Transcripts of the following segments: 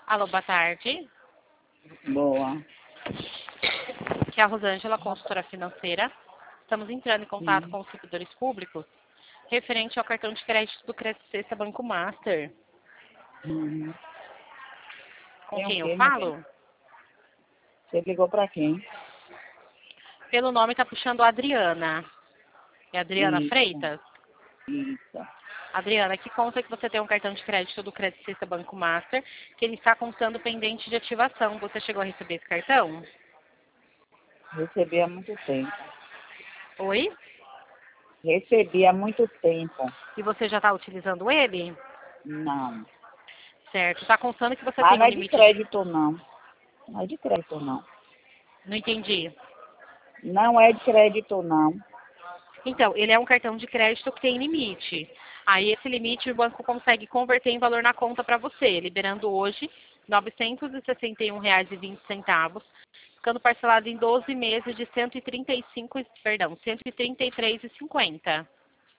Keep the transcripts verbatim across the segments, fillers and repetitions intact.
Alô, boa tarde. Boa. Aqui é a Rosângela, consultora financeira. Estamos entrando em contato Sim. com os servidores públicos referente ao cartão de crédito do Credit Sexta Banco Master. Uhum. Com Tem o quem eu quê, meu bem? falo? Você ligou pra quem? Pelo nome está puxando a Adriana. É Adriana Isso, Freitas? isso. Adriana, aqui conta que você tem um cartão de crédito do Credit Sexta Banco Master, que ele está contando pendente de ativação. Você chegou a receber esse cartão? Recebi há muito tempo. Oi? Recebi há muito tempo. E você já está utilizando ele? Não. Certo. Está constando que você Ah, tem não um é de limite de... crédito, não. Não é de crédito, não. Não entendi. Não é de crédito, não. Então, ele é um cartão de crédito que tem limite. Aí, esse limite, o banco consegue converter em valor na conta para você, liberando hoje novecentos e sessenta e um reais e vinte centavos, ficando parcelado em doze meses de cento e trinta e cinco, perdão, cento e trinta e três reais e cinquenta centavos.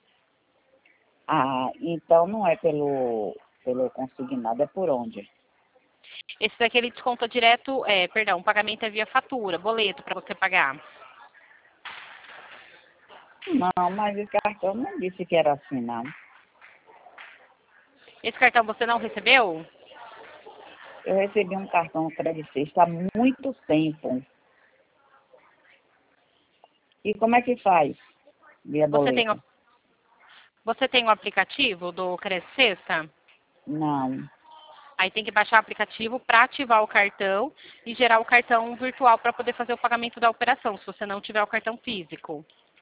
Ah, então não é pelo, pelo consignado, é por onde? Esse daqui ele desconta direto, é, perdão, o pagamento é via fatura, boleto para você pagar. Não, mas esse cartão não disse que era assim, não. Esse cartão você não recebeu? Eu recebi um cartão Credit Sexta há muito tempo. E como é que faz? Via Você tem, o- boleto? você tem o aplicativo do Credit Sexta? Não. Aí tem que baixar o aplicativo para ativar o cartão e gerar o cartão virtual para poder fazer o pagamento da operação, se você não tiver o cartão físico.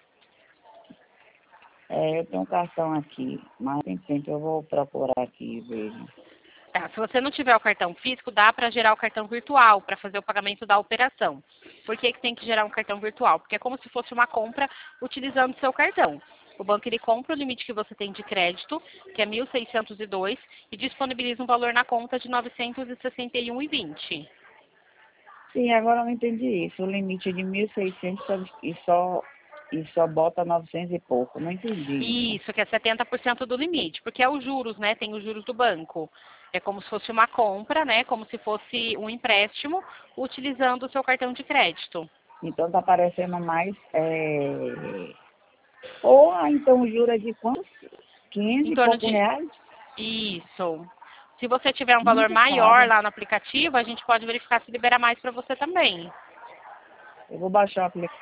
É, eu tenho um cartão aqui, mas tem tempo eu vou procurar aqui e vejo. Tá, se você não tiver o cartão físico, dá para gerar o cartão virtual para fazer o pagamento da operação. Por que que tem que gerar um cartão virtual? Porque é como se fosse uma compra utilizando o seu cartão. O banco ele compra o limite que você tem de crédito, que é mil seiscentos e dois, e disponibiliza um valor na conta de novecentos e sessenta e um reais e vinte centavos. Sim, agora eu não entendi isso. O limite é de mil e seiscentos e só, e só bota novecentos e pouco. Não entendi isso. Isso, que é setenta por cento do limite, porque é os juros, né? Tem os juros do banco. É como se fosse uma compra, né? Como se fosse um empréstimo, utilizando o seu cartão de crédito. Então tá parecendo mais. É... Ou ah, então o juro é de quantos? Quinhentos Em e torno pouco de. reais? Isso. Se você tiver um valor Muito maior caro. lá no aplicativo, a gente pode verificar se libera mais para você também. Eu vou baixar o aplicativo.